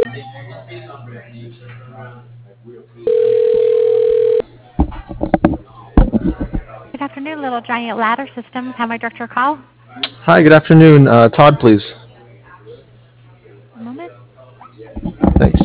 Good afternoon, Little Giant Ladder Systems. How may I direct your call? Hi, good afternoon. Todd, please. One moment. Thanks.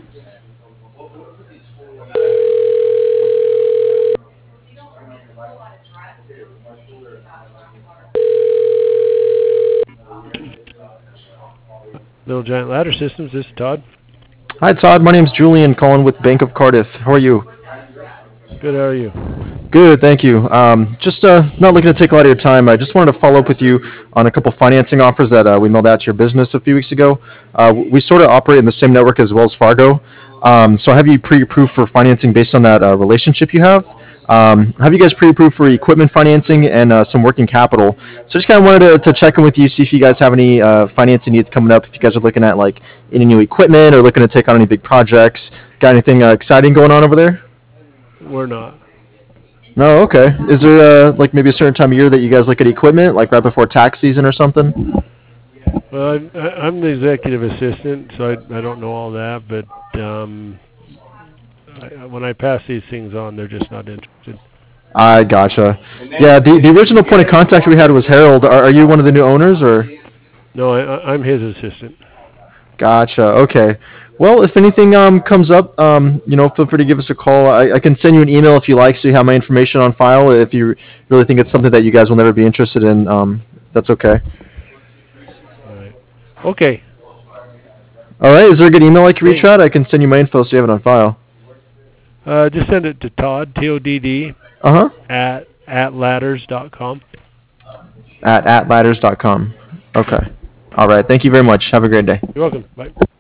Little Giant Ladder Systems, this is Todd. Hi, Todd. My name's Julian, calling with Bank of Cardiff. How are you? Good, how are you? Good, thank you. Just not looking to take a lot of your time. I just wanted to follow up with you on a couple financing offers that we mailed out to your business a few weeks ago. We sort of operate in the same network as Wells Fargo, so I have you pre-approved for financing based on that relationship you have. Have you guys pre-approved for equipment financing and some working capital? So just kind of wanted to check in with you, see if you guys have any financing needs coming up. If you guys are looking at like any new equipment or looking to take on any big projects, got anything exciting going on over there? We're not. No, okay. Is there like maybe a certain time of year that you guys look at equipment, like right before tax season or something? Well, I'm the executive assistant, so I don't know all that, but when I pass these things on, they're just not interested. I gotcha. Yeah, the original point of contact we had was Harold. Are you one of the new owners or? No, I'm his assistant. Gotcha. Okay. Well, if anything comes up, feel free to give us a call. I can send you an email if you like, so you have my information on file. If you really think it's something that you guys will never be interested in, that's okay. All right. Okay. All right. Is there a good email I can reach at? I can send you my info so you have it on file. Just send it to Todd, Todd, at ladders.com. At ladders.com. Okay. All right. Thank you very much. Have a great day. You're welcome. Bye.